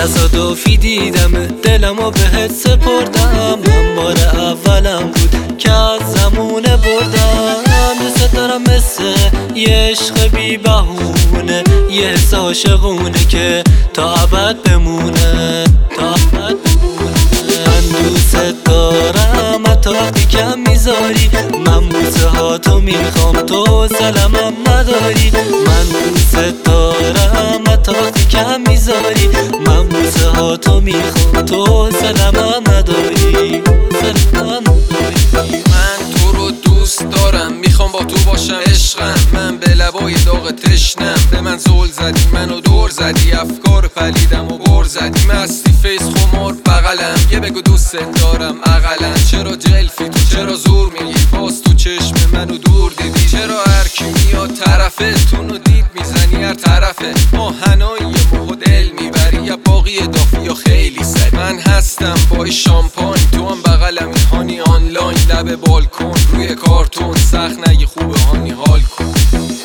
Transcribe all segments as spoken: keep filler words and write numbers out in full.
تصادفی دیدم دلمو بهت سپردم، من بار اولم بود که از زمونه بردم. دوست دارم مثل یه عشق بی بهونه، یه حس عاشقونه که تا ابد بمونه، تا ابد بمونه. من دوست دارم حتی وقتی کم میذاری، من بوسه ها تو میخوام تو سلامم نداری. من دوست دارم حتی وقتی کم میذاری، من بوسه ها تو میخوام تو سلامم نداری، سلامم نداری. من تو رو دوست دارم، میخوام با تو باشم عشقم. من به لبای داغ تشنم، به من زل زدی منو دور زدی، افکار پلیدم و بر زدی. مستی فیس خمار بغلم، یه بگو دوست دارم اقلا. چرا جلفی تو، چرا زور میگی، باز تو چشم منو دور دیدی. چرا هر کی میاد طرفتون رو دید میزنی هر طرفه، آهنایی موه دل میبری یا باقی دافی یا خیلی سری. من هستم بای شامپان، تو هم بغلم این هانی آنلاین، لب بالکن روی کارتون، سخت نگی خوبه هانی حال کن.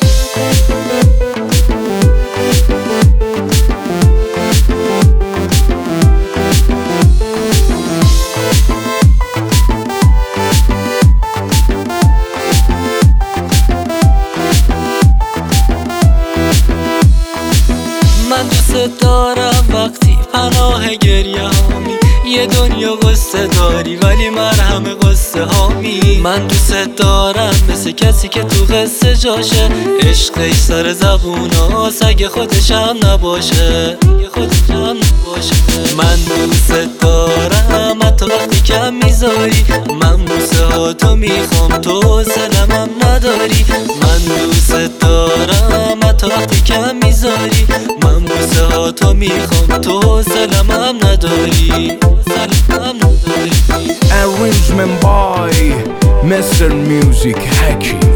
من دوست دارم وقتی پناه گریه هامی، یه دنیا قصه داری ولی مرهم قصه هامی. من دوست دارم مثل کسی که تو قصه جاشه، عشقش سر زبوناست اگه خودش هم نباشه، اگه خودش هم نباشه. من دوست دارم حتی وقتی کم میذاری، من بوسه ها تو میخوام تو سلامم نداری. من دوست دارم حتی وقتی کم میذاری، من بوسه ها تو میخوام تو سلامم نداری، سلامم نداری. Arrangement by Mister Music Hacky.